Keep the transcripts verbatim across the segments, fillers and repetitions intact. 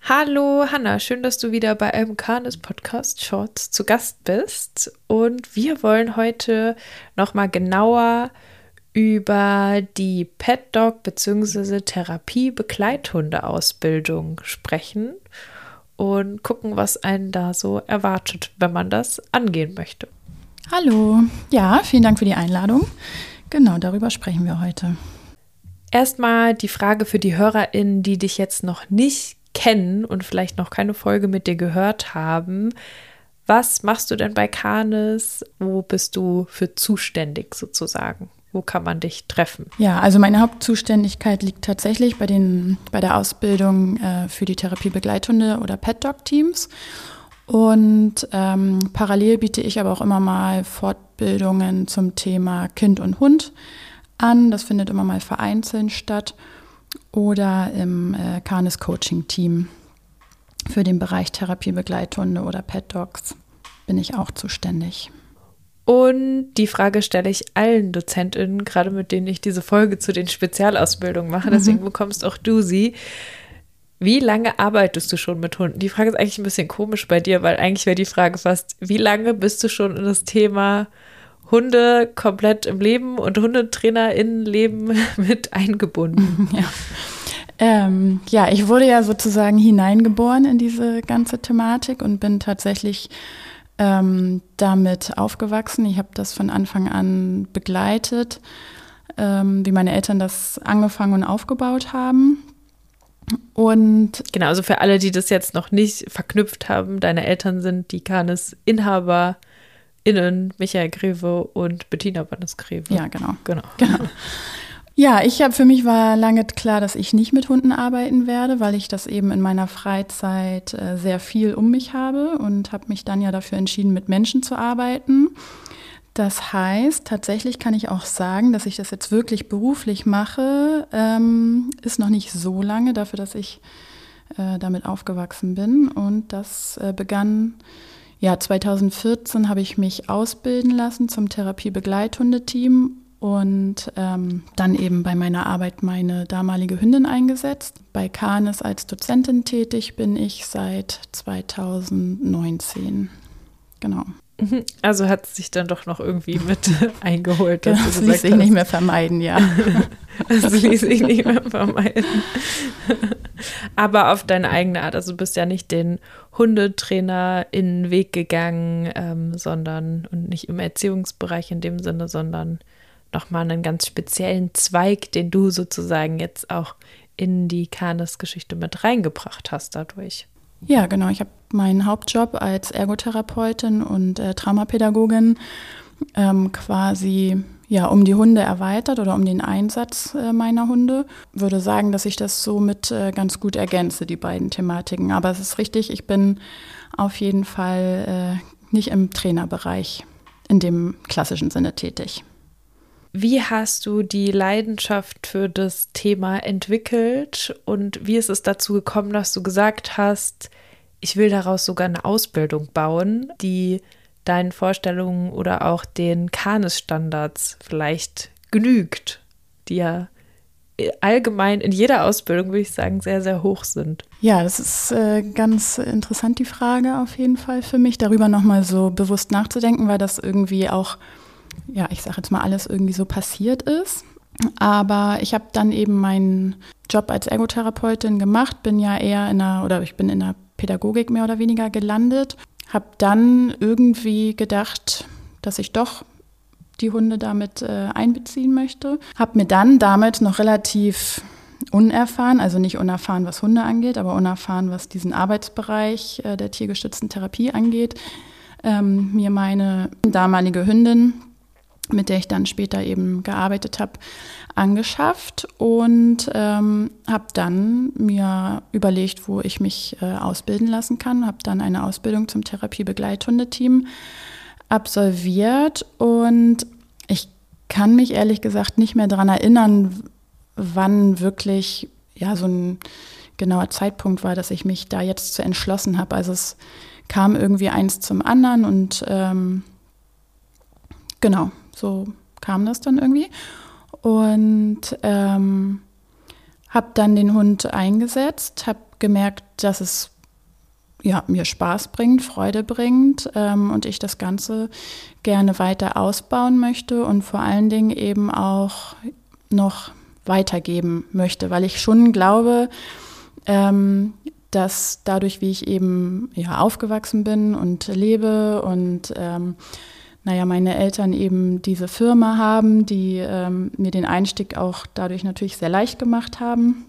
Hallo Hanna, schön, dass du wieder bei einem Canis Podcast Shorts zu Gast bist. Und wir wollen heute nochmal genauer über die Pet Dog bzw. Therapie-Begleithunde-Ausbildung sprechen und gucken, was einen da so erwartet, wenn man das angehen möchte. Hallo, ja, vielen Dank für die Einladung. Genau, darüber sprechen wir heute. Erstmal die Frage für die HörerInnen, die dich jetzt noch nicht kennen und vielleicht noch keine Folge mit dir gehört haben. Was machst du denn bei Canis? Wo bist du für zuständig sozusagen? Wo kann man dich treffen? Ja, also meine Hauptzuständigkeit liegt tatsächlich bei, den, bei der Ausbildung äh, für die Therapie-Begleithunde oder Pet Dog Teams. Und ähm, parallel biete ich aber auch immer mal Fortbildungen zum Thema Kind und Hund an. Das findet immer mal vereinzelt statt. Oder im äh, Canis Coaching Team für den Bereich Therapie-Begleithunde oder Pet Dogs bin ich auch zuständig. Und die Frage stelle ich allen DozentInnen, gerade mit denen ich diese Folge zu den Spezialausbildungen mache, deswegen mhm. bekommst auch du sie. Wie lange arbeitest du schon mit Hunden? Die Frage ist eigentlich ein bisschen komisch bei dir, weil eigentlich wäre die Frage fast, wie lange bist du schon in das Thema Hunde komplett im Leben und HundetrainerInnen-Leben mit eingebunden? Ja. Ähm, ja, ich wurde ja sozusagen hineingeboren in diese ganze Thematik und bin tatsächlich ähm, damit aufgewachsen. Ich habe das von Anfang an begleitet, ähm, wie meine Eltern das angefangen und aufgebaut haben. Und genau, also für alle, die das jetzt noch nicht verknüpft haben, deine Eltern sind die Canis-Inhaber Innen, Michael Greve und Bettina Bannes-Greve. Ja, genau. genau. genau. Ja, ich habe für mich war lange klar, dass ich nicht mit Hunden arbeiten werde, weil ich das eben in meiner Freizeit äh, sehr viel um mich habe und habe mich dann ja dafür entschieden, mit Menschen zu arbeiten. Das heißt, tatsächlich kann ich auch sagen, dass ich das jetzt wirklich beruflich mache, ähm, ist noch nicht so lange dafür, dass ich äh, damit aufgewachsen bin. Und das äh, begann, ja, zweitausendvierzehn habe ich mich ausbilden lassen zum Therapie-Begleithundeteam und ähm, dann eben bei meiner Arbeit meine damalige Hündin eingesetzt. Bei Canis als Dozentin tätig bin ich seit zweitausendneunzehn. Genau. Also hat es sich dann doch noch irgendwie mit eingeholt. Dass das ließ sich nicht mehr vermeiden, ja. Das ließ sich nicht mehr vermeiden. Aber auf deine eigene Art. Also du bist ja nicht den Hundetrainer in den Weg gegangen, ähm, sondern, und nicht im Erziehungsbereich in dem Sinne, sondern nochmal einen ganz speziellen Zweig, den du sozusagen jetzt auch in die Canis-Geschichte mit reingebracht hast dadurch. Ja, genau. Ich habe meinen Hauptjob als Ergotherapeutin und äh, Traumapädagogin ähm, quasi ja um die Hunde erweitert oder um den Einsatz äh, meiner Hunde. Würde sagen, dass ich das somit äh, ganz gut ergänze, die beiden Thematiken. Aber es ist richtig, ich bin auf jeden Fall äh, nicht im Trainerbereich in dem klassischen Sinne tätig. Wie hast du die Leidenschaft für das Thema entwickelt und wie ist es dazu gekommen, dass du gesagt hast, ich will daraus sogar eine Ausbildung bauen, die deinen Vorstellungen oder auch den Canis-Standards vielleicht genügt, die ja allgemein in jeder Ausbildung, würde ich sagen, sehr, sehr hoch sind? Ja, das ist äh, ganz interessant, die Frage auf jeden Fall für mich, darüber nochmal so bewusst nachzudenken, weil das irgendwie auch, ja, ich sage jetzt mal, alles irgendwie so passiert ist. Aber ich habe dann eben meinen Job als Ergotherapeutin gemacht, bin ja eher in einer, oder ich bin in der Pädagogik mehr oder weniger gelandet, habe dann irgendwie gedacht, dass ich doch die Hunde damit äh, einbeziehen möchte. Habe mir dann damit noch relativ unerfahren, also nicht unerfahren, was Hunde angeht, aber unerfahren, was diesen Arbeitsbereich äh, der tiergestützten Therapie angeht, ähm, mir meine damalige Hündin, mit der ich dann später eben gearbeitet habe, angeschafft und ähm, habe dann mir überlegt, wo ich mich äh, ausbilden lassen kann. Habe dann eine Ausbildung zum Therapie-Begleithundeteam absolviert und ich kann mich ehrlich gesagt nicht mehr daran erinnern, wann wirklich ja so ein genauer Zeitpunkt war, dass ich mich da jetzt zu entschlossen habe. Also es kam irgendwie eins zum anderen und ähm, genau, so kam das dann irgendwie. Und ähm, habe dann den Hund eingesetzt, habe gemerkt, dass es ja, mir Spaß bringt, Freude bringt ähm, und ich das Ganze gerne weiter ausbauen möchte und vor allen Dingen eben auch noch weitergeben möchte, weil ich schon glaube, ähm, dass dadurch, wie ich eben ja, aufgewachsen bin und lebe und ähm, naja, meine Eltern eben diese Firma haben, die ähm, mir den Einstieg auch dadurch natürlich sehr leicht gemacht haben,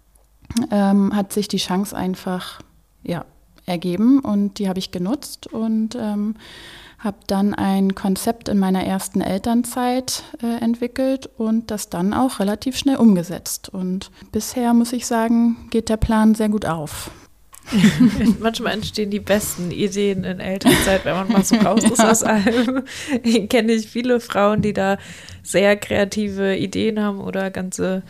ähm, hat sich die Chance einfach ja, ergeben und die habe ich genutzt und ähm, habe dann ein Konzept in meiner ersten Elternzeit äh, entwickelt und das dann auch relativ schnell umgesetzt. Und bisher, muss ich sagen, geht der Plan sehr gut auf. Manchmal entstehen die besten Ideen in Elternzeit, wenn man mal so raus ist ja. aus allem. Ich kenne ich viele Frauen, die da sehr kreative Ideen haben oder ganze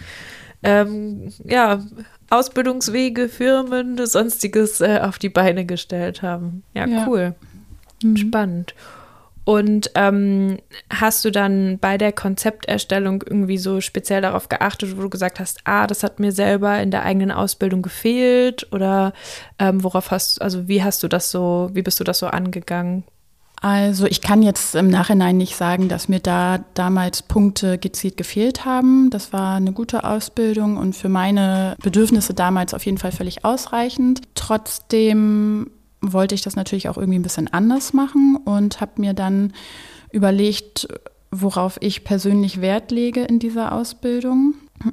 ähm, ja, Ausbildungswege, Firmen, sonstiges äh, auf die Beine gestellt haben. Ja, ja. cool. Mhm. Spannend. Und ähm, hast du dann bei der Konzepterstellung irgendwie so speziell darauf geachtet, wo du gesagt hast, ah, das hat mir selber in der eigenen Ausbildung gefehlt oder ähm, worauf hast, also wie hast du das so, wie bist du das so angegangen? Also ich kann jetzt im Nachhinein nicht sagen, dass mir da damals Punkte gezielt gefehlt haben. Das war eine gute Ausbildung und für meine Bedürfnisse damals auf jeden Fall völlig ausreichend. Trotzdem wollte ich das natürlich auch irgendwie ein bisschen anders machen und habe mir dann überlegt, worauf ich persönlich Wert lege in dieser Ausbildung.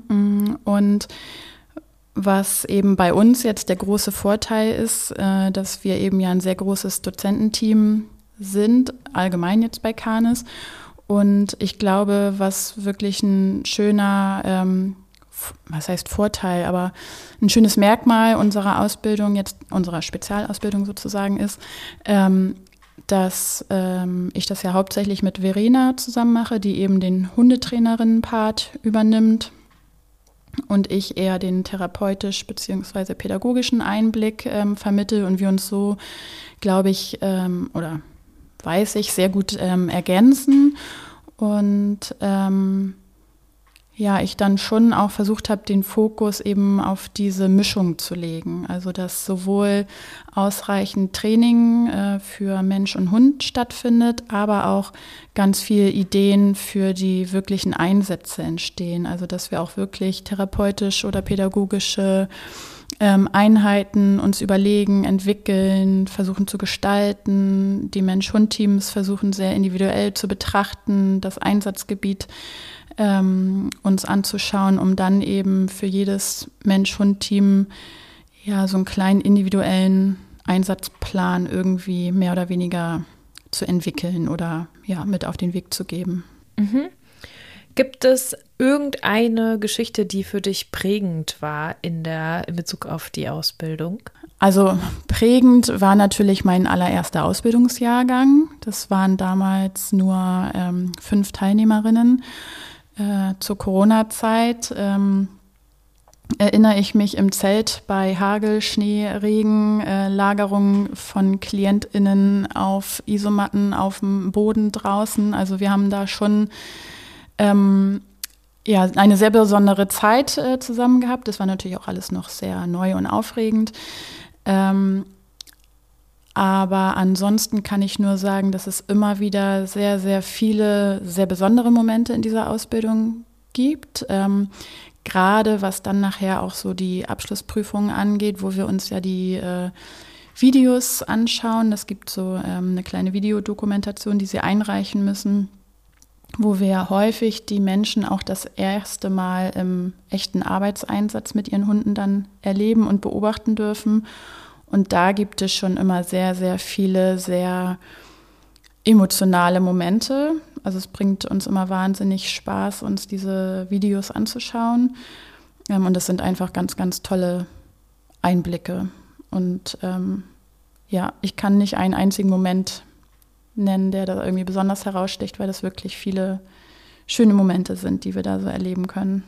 Und was eben bei uns jetzt der große Vorteil ist, dass wir eben ja ein sehr großes Dozententeam sind, allgemein jetzt bei Canis. Und ich glaube, was wirklich ein schöner, ähm, was heißt Vorteil, aber ein schönes Merkmal unserer Ausbildung, jetzt unserer Spezialausbildung sozusagen ist, ähm, dass ähm, ich das ja hauptsächlich mit Verena zusammen mache, die eben den Hundetrainerinnen-Part übernimmt und ich eher den therapeutisch bzw. pädagogischen Einblick ähm, vermittle und wir uns so, glaube ich, ähm, oder weiß ich, sehr gut ähm, ergänzen und ähm, ja, ich dann schon auch versucht habe, den Fokus eben auf diese Mischung zu legen. Also dass sowohl ausreichend Training äh, für Mensch und Hund stattfindet, aber auch ganz viele Ideen für die wirklichen Einsätze entstehen. Also dass wir auch wirklich therapeutisch oder pädagogische ähm, Einheiten uns überlegen, entwickeln, versuchen zu gestalten. Die Mensch-Hund-Teams versuchen sehr individuell zu betrachten, das Einsatzgebiet Ähm, uns anzuschauen, um dann eben für jedes Mensch-Hund-Team ja so einen kleinen individuellen Einsatzplan irgendwie mehr oder weniger zu entwickeln oder ja mit auf den Weg zu geben. Mhm. Gibt es irgendeine Geschichte, die für dich prägend war in der in Bezug auf die Ausbildung? Also prägend war natürlich mein allererster Ausbildungsjahrgang. Das waren damals nur ähm, fünf Teilnehmerinnen. Äh, zur Corona-Zeit ähm, erinnere ich mich im Zelt bei Hagel, Schnee, Regen, äh, Lagerung von KlientInnen auf Isomatten auf dem Boden draußen. Also wir haben da schon ähm, ja, eine sehr besondere Zeit äh, zusammen gehabt. Das war natürlich auch alles noch sehr neu und aufregend. Ähm, Aber ansonsten kann ich nur sagen, dass es immer wieder sehr, sehr viele, sehr besondere Momente in dieser Ausbildung gibt. Ähm, gerade was dann nachher auch so die Abschlussprüfungen angeht, wo wir uns ja die äh, Videos anschauen. Es gibt so ähm, eine kleine Videodokumentation, die sie einreichen müssen, wo wir häufig die Menschen auch das erste Mal im echten Arbeitseinsatz mit ihren Hunden dann erleben und beobachten dürfen. Und da gibt es schon immer sehr, sehr viele, sehr emotionale Momente. Also es bringt uns immer wahnsinnig Spaß, uns diese Videos anzuschauen. Ähm, und das sind einfach ganz, ganz tolle Einblicke. Und ähm, ja, ich kann nicht einen einzigen Moment nennen, der da irgendwie besonders heraussticht, weil das wirklich viele schöne Momente sind, die wir da so erleben können.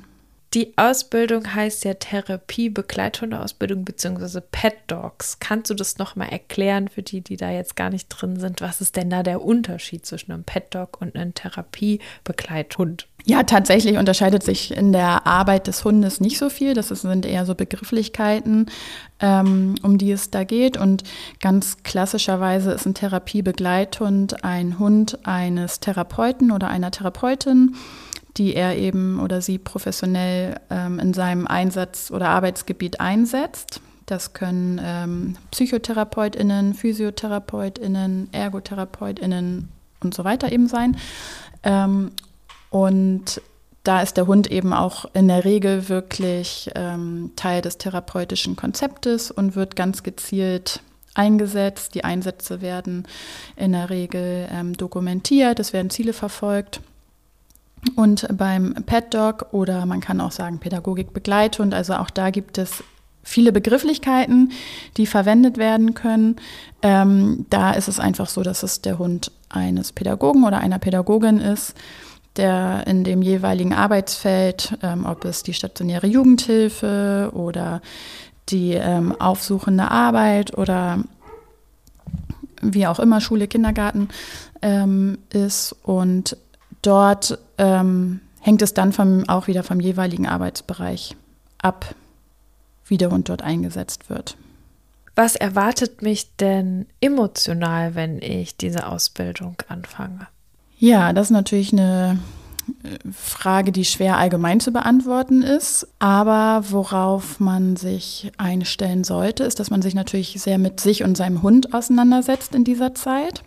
Die Ausbildung heißt ja Therapie-Begleithundeausbildung bzw. Pet Dogs. Kannst du das nochmal erklären für die, die da jetzt gar nicht drin sind? Was ist denn da der Unterschied zwischen einem Pet Dog und einem Therapie-Begleithund? Ja, tatsächlich unterscheidet sich in der Arbeit des Hundes nicht so viel. Das sind eher so Begrifflichkeiten, ähm, um die es da geht. Und ganz klassischerweise ist ein Therapiebegleithund ein Hund eines Therapeuten oder einer Therapeutin, die er eben oder sie professionell ähm, in seinem Einsatz- oder Arbeitsgebiet einsetzt. Das können ähm, PsychotherapeutInnen, PhysiotherapeutInnen, ErgotherapeutInnen und so weiter eben sein. Ähm, und da ist der Hund eben auch in der Regel wirklich ähm, Teil des therapeutischen Konzeptes und wird ganz gezielt eingesetzt. Die Einsätze werden in der Regel ähm, dokumentiert, es werden Ziele verfolgt. Und beim Pet Dog oder man kann auch sagen Pädagogik-Begleithund, also auch da gibt es viele Begrifflichkeiten, die verwendet werden können. Ähm, da ist es einfach so, dass es der Hund eines Pädagogen oder einer Pädagogin ist, der in dem jeweiligen Arbeitsfeld, ähm, ob es die stationäre Jugendhilfe oder die ähm, aufsuchende Arbeit oder wie auch immer, Schule, Kindergarten ähm, ist und dort ähm, hängt es dann vom, auch wieder vom jeweiligen Arbeitsbereich ab, wie der Hund dort eingesetzt wird. Was erwartet mich denn emotional, wenn ich diese Ausbildung anfange? Ja, das ist natürlich eine Frage, die schwer allgemein zu beantworten ist. Aber worauf man sich einstellen sollte, ist, dass man sich natürlich sehr mit sich und seinem Hund auseinandersetzt in dieser Zeit.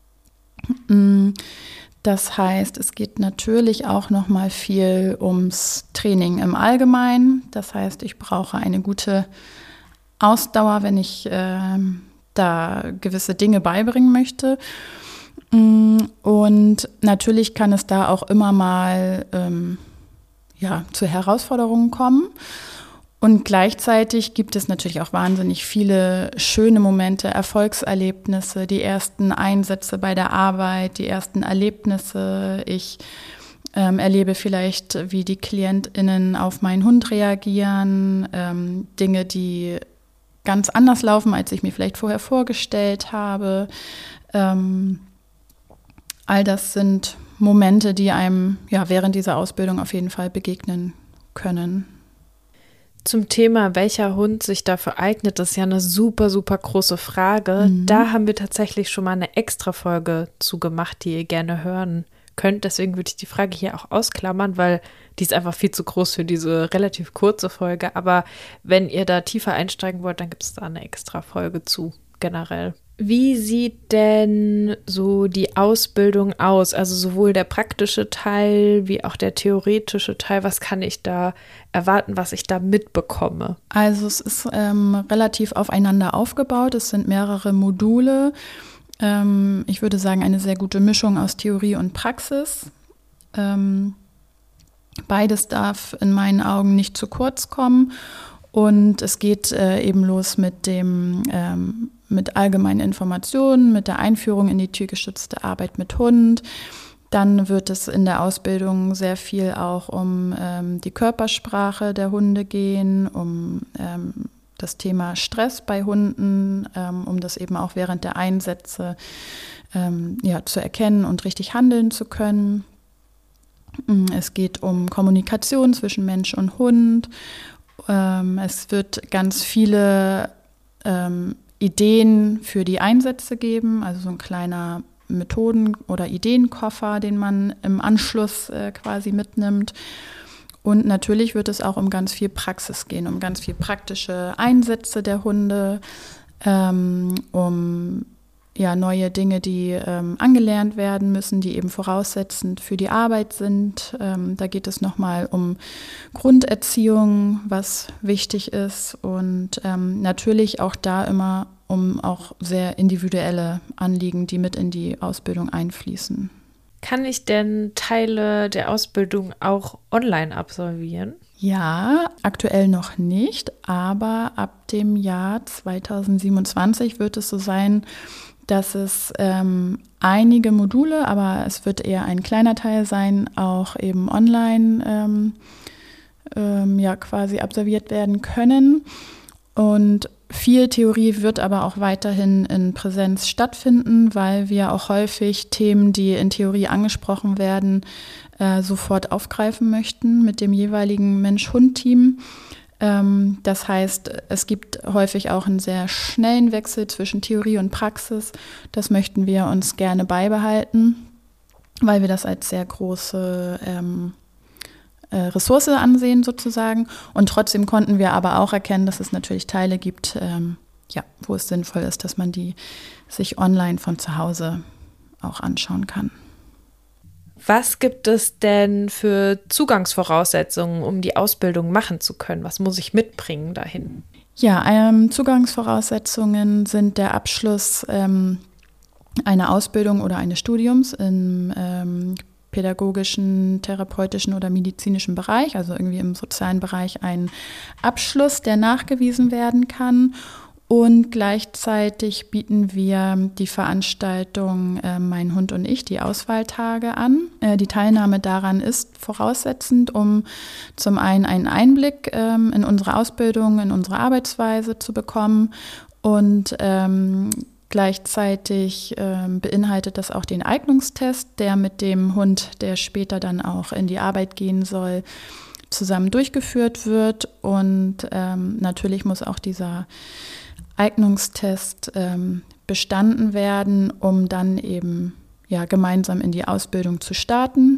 Das heißt, es geht natürlich auch noch mal viel ums Training im Allgemeinen. Das heißt, ich brauche eine gute Ausdauer, wenn ich äh, da gewisse Dinge beibringen möchte. Und natürlich kann es da auch immer mal ähm, ja, zu Herausforderungen kommen. Und gleichzeitig gibt es natürlich auch wahnsinnig viele schöne Momente, Erfolgserlebnisse, die ersten Einsätze bei der Arbeit, die ersten Erlebnisse. Ich ähm, erlebe vielleicht, wie die KlientInnen auf meinen Hund reagieren, ähm, Dinge, die ganz anders laufen, als ich mir vielleicht vorher vorgestellt habe. Ähm, all das sind Momente, die einem ja, während dieser Ausbildung auf jeden Fall begegnen können. Zum Thema, welcher Hund sich dafür eignet, das ist ja eine super, super große Frage. Mhm. Da haben wir tatsächlich schon mal eine Extra-Folge zu gemacht, die ihr gerne hören könnt. Deswegen würde ich die Frage hier auch ausklammern, weil die ist einfach viel zu groß für diese relativ kurze Folge. Aber wenn ihr da tiefer einsteigen wollt, dann gibt es da eine Extra-Folge zu, generell. Wie sieht denn so die Ausbildung aus? Also sowohl der praktische Teil wie auch der theoretische Teil. Was kann ich da erwarten, was ich da mitbekomme? Also es ist ähm, relativ aufeinander aufgebaut. Es sind mehrere Module. Ähm, ich würde sagen, eine sehr gute Mischung aus Theorie und Praxis. Ähm, beides darf in meinen Augen nicht zu kurz kommen. Und es geht äh, eben los mit dem ähm, mit allgemeinen Informationen, mit der Einführung in die tiergestützte Arbeit mit Hund. Dann wird es in der Ausbildung sehr viel auch um ähm, die Körpersprache der Hunde gehen, um ähm, das Thema Stress bei Hunden, ähm, um das eben auch während der Einsätze ähm, ja, zu erkennen und richtig handeln zu können. Es geht um Kommunikation zwischen Mensch und Hund. Ähm, es wird ganz viele ähm, Ideen für die Einsätze geben, also so ein kleiner Methoden- oder Ideenkoffer, den man im Anschluss äh, quasi mitnimmt. Und natürlich wird es auch um ganz viel Praxis gehen, um ganz viel praktische Einsätze der Hunde, ähm, um ja, neue Dinge, die ähm, angelernt werden müssen, die eben voraussetzend für die Arbeit sind. Ähm, da geht es nochmal um Grunderziehung, was wichtig ist und ähm, natürlich auch da immer um auch sehr individuelle Anliegen, die mit in die Ausbildung einfließen. Kann ich denn Teile der Ausbildung auch online absolvieren? Ja, aktuell noch nicht, aber ab dem Jahr zweitausendsiebenundzwanzig wird es so sein, dass es ähm, einige Module, aber es wird eher ein kleiner Teil sein, auch eben online ähm, ähm, ja quasi absolviert werden können. Und viel Theorie wird aber auch weiterhin in Präsenz stattfinden, weil wir auch häufig Themen, die in Theorie angesprochen werden, äh, sofort aufgreifen möchten mit dem jeweiligen Mensch-Hund-Team. Ähm, das heißt, es gibt häufig auch einen sehr schnellen Wechsel zwischen Theorie und Praxis. Das möchten wir uns gerne beibehalten, weil wir das als sehr große ähm, Ressource ansehen sozusagen. Und trotzdem konnten wir aber auch erkennen, dass es natürlich Teile gibt, ähm, ja, wo es sinnvoll ist, dass man die sich online von zu Hause auch anschauen kann. Was gibt es denn für Zugangsvoraussetzungen, um die Ausbildung machen zu können? Was muss ich mitbringen dahin? Ja, ähm, Zugangsvoraussetzungen sind der Abschluss ähm, einer Ausbildung oder eines Studiums in ähm, pädagogischen, therapeutischen oder medizinischen Bereich, also irgendwie im sozialen Bereich ein Abschluss, der nachgewiesen werden kann. Und gleichzeitig bieten wir die Veranstaltung äh, Mein Hund und ich, die Auswahltage an. Äh, die Teilnahme daran ist voraussetzend, um zum einen einen Einblick ähm, in unsere Ausbildung, in unsere Arbeitsweise zu bekommen und ähm, Gleichzeitig ähm, beinhaltet das auch den Eignungstest, der mit dem Hund, der später dann auch in die Arbeit gehen soll, zusammen durchgeführt wird. Und ähm, natürlich muss auch dieser Eignungstest ähm, bestanden werden, um dann eben ja, gemeinsam in die Ausbildung zu starten.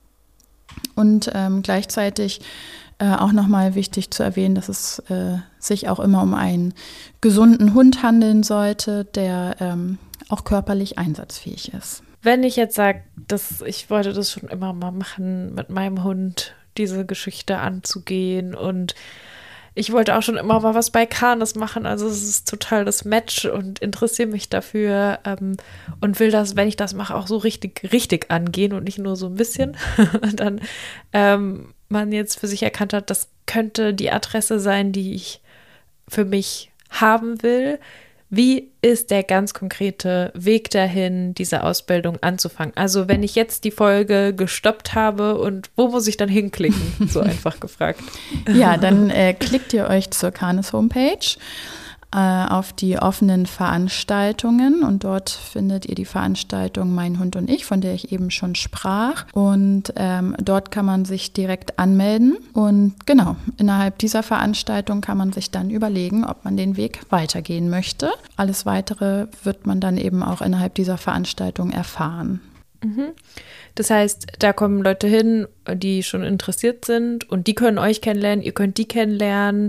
Und ähm, gleichzeitig Äh, auch nochmal wichtig zu erwähnen, dass es äh, sich auch immer um einen gesunden Hund handeln sollte, der ähm, auch körperlich einsatzfähig ist. Wenn ich jetzt sage, dass ich wollte das schon immer mal machen, mit meinem Hund diese Geschichte anzugehen und ich wollte auch schon immer mal was bei Canis machen, also es ist total das Match und interessiere mich dafür ähm, und will das, wenn ich das mache, auch so richtig, richtig angehen und nicht nur so ein bisschen, dann ähm, man jetzt für sich erkannt hat, das könnte die Adresse sein, die ich für mich haben will. Wie ist der ganz konkrete Weg dahin, diese Ausbildung anzufangen? Also wenn ich jetzt die Folge gestoppt habe und wo muss ich dann hinklicken? So einfach gefragt. Ja, dann äh, klickt ihr euch zur Canis Homepage äh, auf die offenen Veranstaltungen und dort findet ihr die Veranstaltung Mein Hund und ich, von der ich eben schon sprach. Und ähm, dort kann man sich direkt anmelden und genau, innerhalb dieser Veranstaltung kann man sich dann überlegen, ob man den Weg weitergehen möchte. Alles Weitere wird man dann eben auch innerhalb dieser Veranstaltung erfahren. Mhm. Das heißt, da kommen Leute hin, die schon interessiert sind und die können euch kennenlernen, ihr könnt die kennenlernen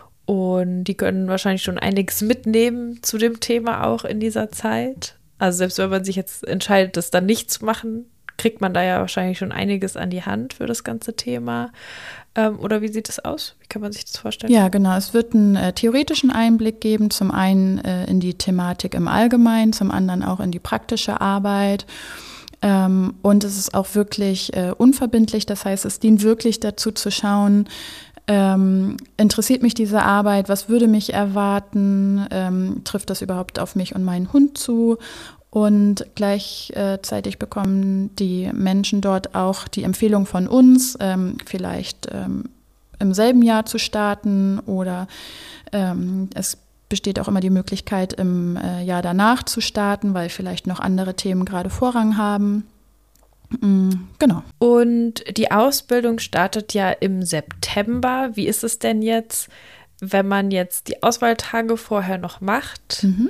und die können wahrscheinlich schon einiges mitnehmen zu dem Thema auch in dieser Zeit. Also selbst wenn man sich jetzt entscheidet, das dann nicht zu machen, kriegt man da ja wahrscheinlich schon einiges an die Hand für das ganze Thema. Ähm, oder wie sieht das aus? Wie kann man sich das vorstellen? Ja, genau. Es wird einen äh, theoretischen Einblick geben, zum einen äh, in die Thematik im Allgemeinen, zum anderen auch in die praktische Arbeit. Ähm, und es ist auch wirklich äh, unverbindlich. Das heißt, es dient wirklich dazu zu schauen, Ähm, interessiert mich diese Arbeit, was würde mich erwarten, ähm, trifft das überhaupt auf mich und meinen Hund zu? Und gleichzeitig bekommen die Menschen dort auch die Empfehlung von uns, ähm, vielleicht ähm, im selben Jahr zu starten oder ähm, es besteht auch immer die Möglichkeit, im äh, Jahr danach zu starten, weil vielleicht noch andere Themen gerade Vorrang haben. Genau. Und die Ausbildung startet ja im September. Wie ist es denn jetzt, wenn man jetzt die Auswahltage vorher noch macht? Mhm.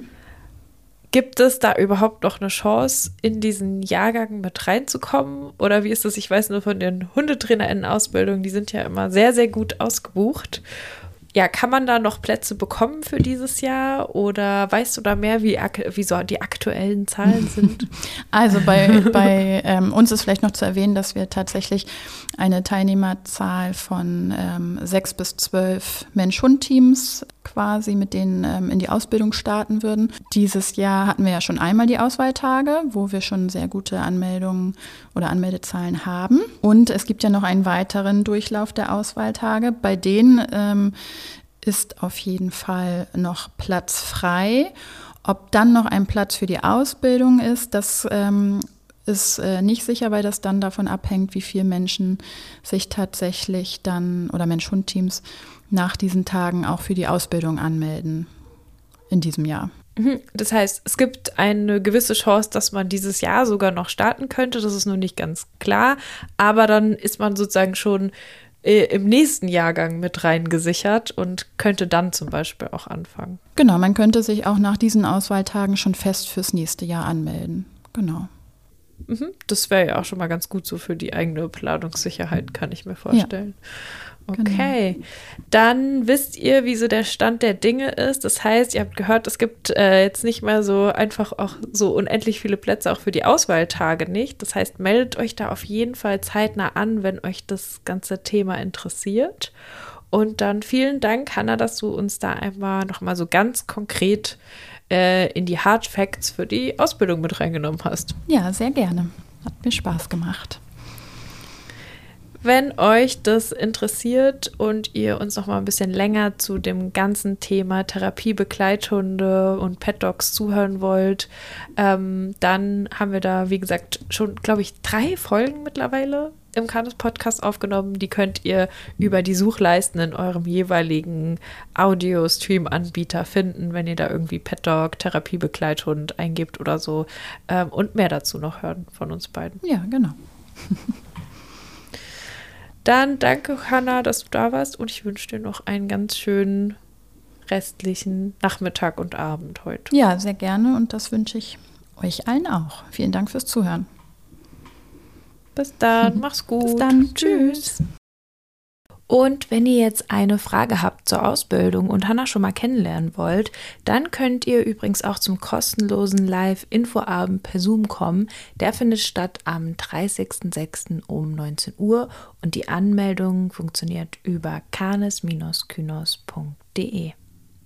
Gibt es da überhaupt noch eine Chance, in diesen Jahrgang mit reinzukommen? Oder wie ist es? Ich weiß nur von den HundetrainerInnen-Ausbildungen, die sind ja immer sehr, sehr gut ausgebucht. Ja, kann man da noch Plätze bekommen für dieses Jahr oder weißt du da mehr, wie, wie so die aktuellen Zahlen sind? Also bei, bei ähm, uns ist vielleicht noch zu erwähnen, dass wir tatsächlich eine Teilnehmerzahl von ähm, sechs bis zwölf Mensch-Hund-Teams quasi, mit denen ähm, in die Ausbildung starten würden. Dieses Jahr hatten wir ja schon einmal die Auswahltage, wo wir schon sehr gute Anmeldungen oder Anmeldezahlen haben. Und es gibt ja noch einen weiteren Durchlauf der Auswahltage, bei denen ähm, ist auf jeden Fall noch Platz frei. Ob dann noch ein Platz für die Ausbildung ist, das ähm, ist äh, nicht sicher, weil das dann davon abhängt, wie viele Menschen sich tatsächlich dann oder Mensch-Hund-Teams nach diesen Tagen auch für die Ausbildung anmelden in diesem Jahr. Das heißt, es gibt eine gewisse Chance, dass man dieses Jahr sogar noch starten könnte. Das ist nur nicht ganz klar. Aber dann ist man sozusagen schon äh, im nächsten Jahrgang mit reingesichert und könnte dann zum Beispiel auch anfangen. Genau, man könnte sich auch nach diesen Auswahltagen schon fest fürs nächste Jahr anmelden. Genau. Das wäre ja auch schon mal ganz gut so für die eigene Planungssicherheit, kann ich mir vorstellen. Ja. Okay, genau. Dann wisst ihr, wie so der Stand der Dinge ist. Das heißt, ihr habt gehört, es gibt äh, jetzt nicht mehr so einfach auch so unendlich viele Plätze auch für die Auswahltage nicht. Das heißt, meldet euch da auf jeden Fall zeitnah an, wenn euch das ganze Thema interessiert. Und dann vielen Dank, Hanna, dass du uns da einmal nochmal so ganz konkret äh, in die Hard Facts für die Ausbildung mit reingenommen hast. Ja, sehr gerne. Hat mir Spaß gemacht. Wenn euch das interessiert und ihr uns noch mal ein bisschen länger zu dem ganzen Thema Therapiebegleithunde und Pet Dogs zuhören wollt, ähm, dann haben wir da, wie gesagt, schon, glaube ich, drei Folgen mittlerweile im Canus Podcast aufgenommen. Die könnt ihr über die Suchleisten in eurem jeweiligen Audio-Stream-Anbieter finden, wenn ihr da irgendwie Pet Dog, Therapiebegleithund eingebt oder so, ähm, und mehr dazu noch hören von uns beiden. Ja, genau. Dann danke, Hanna, dass du da warst und ich wünsche dir noch einen ganz schönen restlichen Nachmittag und Abend heute. Ja, sehr gerne und das wünsche ich euch allen auch. Vielen Dank fürs Zuhören. Bis dann, mach's gut. Bis dann, tschüss. Und wenn ihr jetzt eine Frage habt zur Ausbildung und Hanna schon mal kennenlernen wollt, dann könnt ihr übrigens auch zum kostenlosen Live-Infoabend per Zoom kommen. Der findet statt am dreißigsten sechsten um neunzehn Uhr und die Anmeldung funktioniert über canis Bindestrich kynos punkt de.